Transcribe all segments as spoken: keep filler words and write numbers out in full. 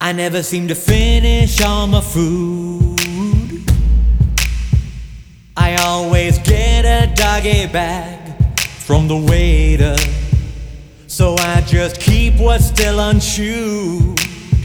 I never seem to finish all my food. I always get a doggy bag from the waiter, so I just keep what's still unchewed,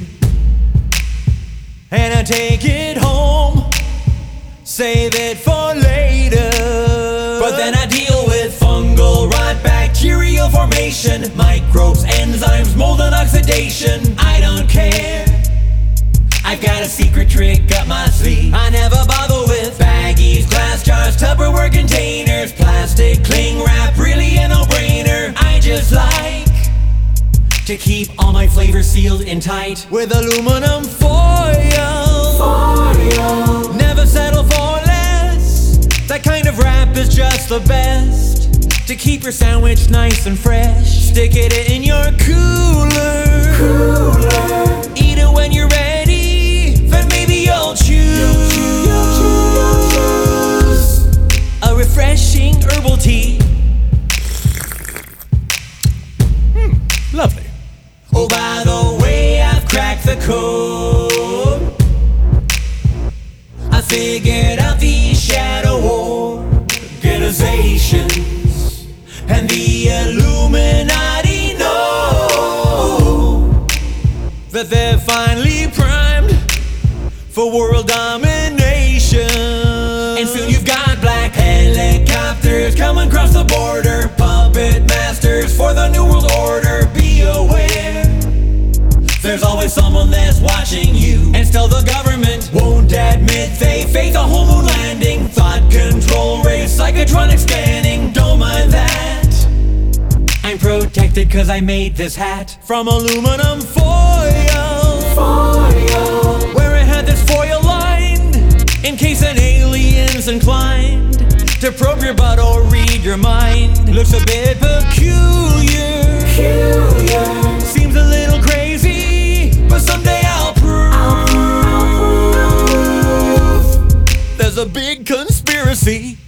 and I take it home, save it for later. But then I deal with fungal rot, bacterial formation, microbes, enzymes, mold and oxidation. I don't care, I've got a secret trick up my sleeve. I never bother with baggies, glass jars, Tupperware containers, plastic cling wrap, really a no-brainer. I just like to keep all my flavors sealed in tight with aluminum foil. Foil. Never settle for less. That kind of wrap is just the best to keep your sandwich nice and fresh. Stick it in your cooler. Cooler. Eat it when you're ready. Then maybe you'll choose, you'll choose, you'll choose a refreshing herbal tea. Hmm, lovely. Oh, by the way, I've cracked the code. I figured out the shadow organizations, and the Illuminati know that they're finally primed for world domination. And soon you've got black helicopters coming across the border, puppet masters for the new world order. Be aware, there's always someone that's watching you, and still the government won't admit they faked a whole moon landing. Thought control race, psychotronic scanning, don't mind that. I'm protected cause I made this hat from aluminum foil. Foil. Where it had this foil lined in case an alien's inclined to probe your butt or read your mind. Looks a bit peculiar, peculiar. Seems a little crazy, but someday I'll prove, I'll prove. There's a big conspiracy